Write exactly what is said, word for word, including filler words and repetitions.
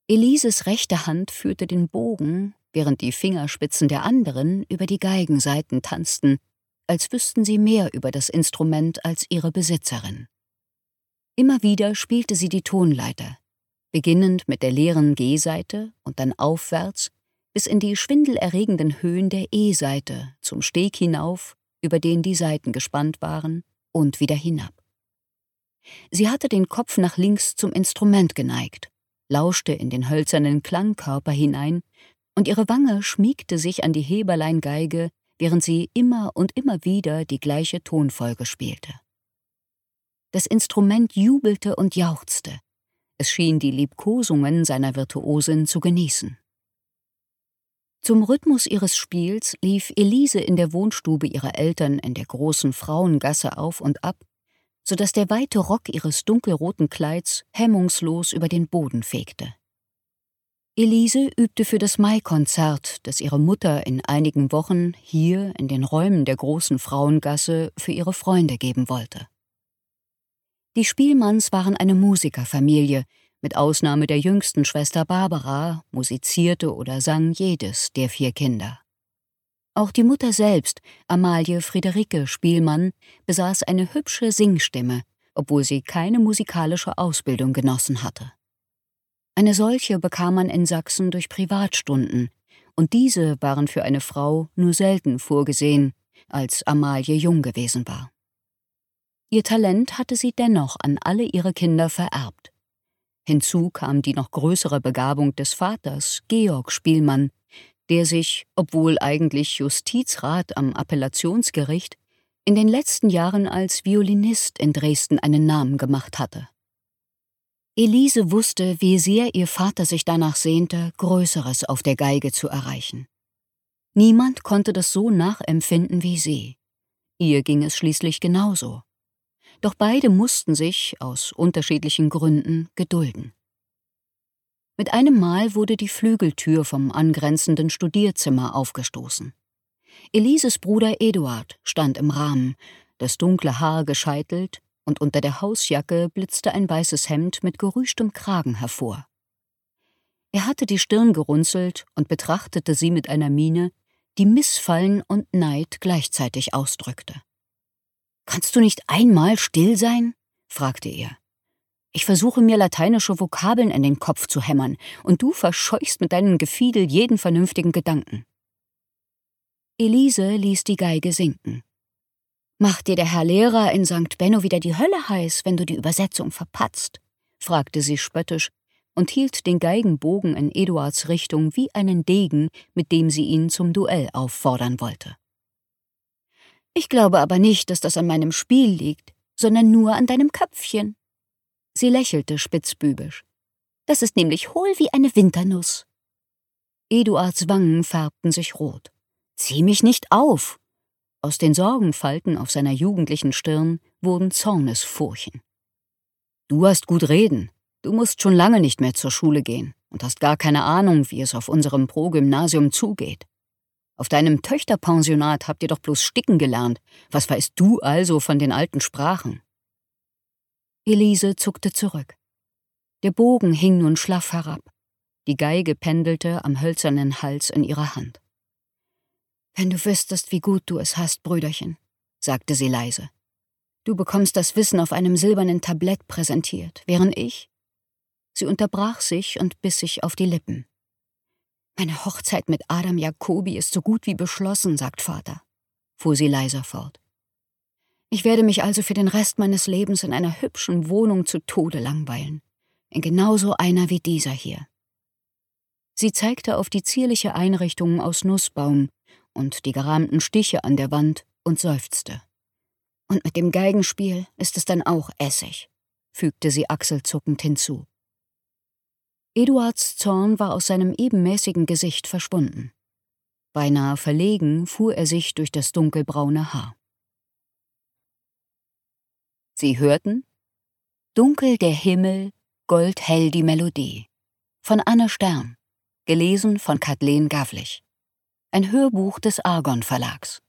Elises rechte Hand führte den Bogen, während die Fingerspitzen der anderen über die Geigensaiten tanzten, als wüssten sie mehr über das Instrument als ihre Besitzerin. Immer wieder spielte sie die Tonleiter, beginnend mit der leeren G-Saite und dann aufwärts bis in die schwindelerregenden Höhen der E-Saite zum Steg hinauf, über den die Saiten gespannt waren, und wieder hinab. Sie hatte den Kopf nach links zum Instrument geneigt, lauschte in den hölzernen Klangkörper hinein, und ihre Wange schmiegte sich an die Heberleingeige, während sie immer und immer wieder die gleiche Tonfolge spielte. Das Instrument jubelte und jauchzte. Es schien die Liebkosungen seiner Virtuosin zu genießen. Zum Rhythmus ihres Spiels lief Elise in der Wohnstube ihrer Eltern in der großen Frauengasse auf und ab, so dass der weite Rock ihres dunkelroten Kleids hemmungslos über den Boden fegte. Elise übte für das Maikonzert, das ihre Mutter in einigen Wochen hier in den Räumen der großen Frauengasse für ihre Freunde geben wollte. Die Spielmanns waren eine Musikerfamilie, mit Ausnahme der jüngsten Schwester Barbara musizierte oder sang jedes der vier Kinder. Auch die Mutter selbst, Amalie Friederike Spielmann, besaß eine hübsche Singstimme, obwohl sie keine musikalische Ausbildung genossen hatte. Eine solche bekam man in Sachsen durch Privatstunden, und diese waren für eine Frau nur selten vorgesehen, als Amalie jung gewesen war. Ihr Talent hatte sie dennoch an alle ihre Kinder vererbt. Hinzu kam die noch größere Begabung des Vaters, Georg Spielmann, der sich, obwohl eigentlich Justizrat am Appellationsgericht, in den letzten Jahren als Violinist in Dresden einen Namen gemacht hatte. Elise wusste, wie sehr ihr Vater sich danach sehnte, Größeres auf der Geige zu erreichen. Niemand konnte das so nachempfinden wie sie. Ihr ging es schließlich genauso. Doch beide mussten sich, aus unterschiedlichen Gründen, gedulden. Mit einem Mal wurde die Flügeltür vom angrenzenden Studierzimmer aufgestoßen. Elises Bruder Eduard stand im Rahmen, das dunkle Haar gescheitelt, und unter der Hausjacke blitzte ein weißes Hemd mit gerüschtem Kragen hervor. Er hatte die Stirn gerunzelt und betrachtete sie mit einer Miene, die Missfallen und Neid gleichzeitig ausdrückte. »Kannst du nicht einmal still sein?« fragte er. »Ich versuche mir lateinische Vokabeln in den Kopf zu hämmern, und du verscheuchst mit deinem Gefiedel jeden vernünftigen Gedanken.« Elise ließ die Geige sinken. »Macht dir der Herr Lehrer in Sankt Benno wieder die Hölle heiß, wenn du die Übersetzung verpatzt?« fragte sie spöttisch und hielt den Geigenbogen in Eduards Richtung wie einen Degen, mit dem sie ihn zum Duell auffordern wollte. »Ich glaube aber nicht, dass das an meinem Spiel liegt, sondern nur an deinem Köpfchen.« Sie lächelte spitzbübisch. »Das ist nämlich hohl wie eine Winternuss.« Eduards Wangen färbten sich rot. »Zieh mich nicht auf!« Aus den Sorgenfalten auf seiner jugendlichen Stirn wurden Zornesfurchen. »Du hast gut reden. Du musst schon lange nicht mehr zur Schule gehen und hast gar keine Ahnung, wie es auf unserem Progymnasium zugeht. Auf deinem Töchterpensionat habt ihr doch bloß sticken gelernt. Was weißt du also von den alten Sprachen?« Elise zuckte zurück. Der Bogen hing nun schlaff herab. Die Geige pendelte am hölzernen Hals in ihrer Hand. »Wenn du wüsstest, wie gut du es hast, Brüderchen«, sagte sie leise. »Du bekommst das Wissen auf einem silbernen Tablett präsentiert, während ich...« Sie unterbrach sich und biss sich auf die Lippen. »Meine Hochzeit mit Adam Jacobi ist so gut wie beschlossen«, sagt Vater, fuhr sie leiser fort. »Ich werde mich also für den Rest meines Lebens in einer hübschen Wohnung zu Tode langweilen, in genauso einer wie dieser hier.« Sie zeigte auf die zierliche Einrichtung aus Nussbaum und die gerahmten Stiche an der Wand und seufzte. »Und mit dem Geigenspiel ist es dann auch Essig«, fügte sie achselzuckend hinzu. Eduards Zorn war aus seinem ebenmäßigen Gesicht verschwunden. Beinahe verlegen fuhr er sich durch das dunkelbraune Haar. Sie hörten »Dunkel der Himmel, goldhell die Melodie« von Anne Stern, gelesen von Kathleen Gavlich. Ein Hörbuch des Argon Verlags.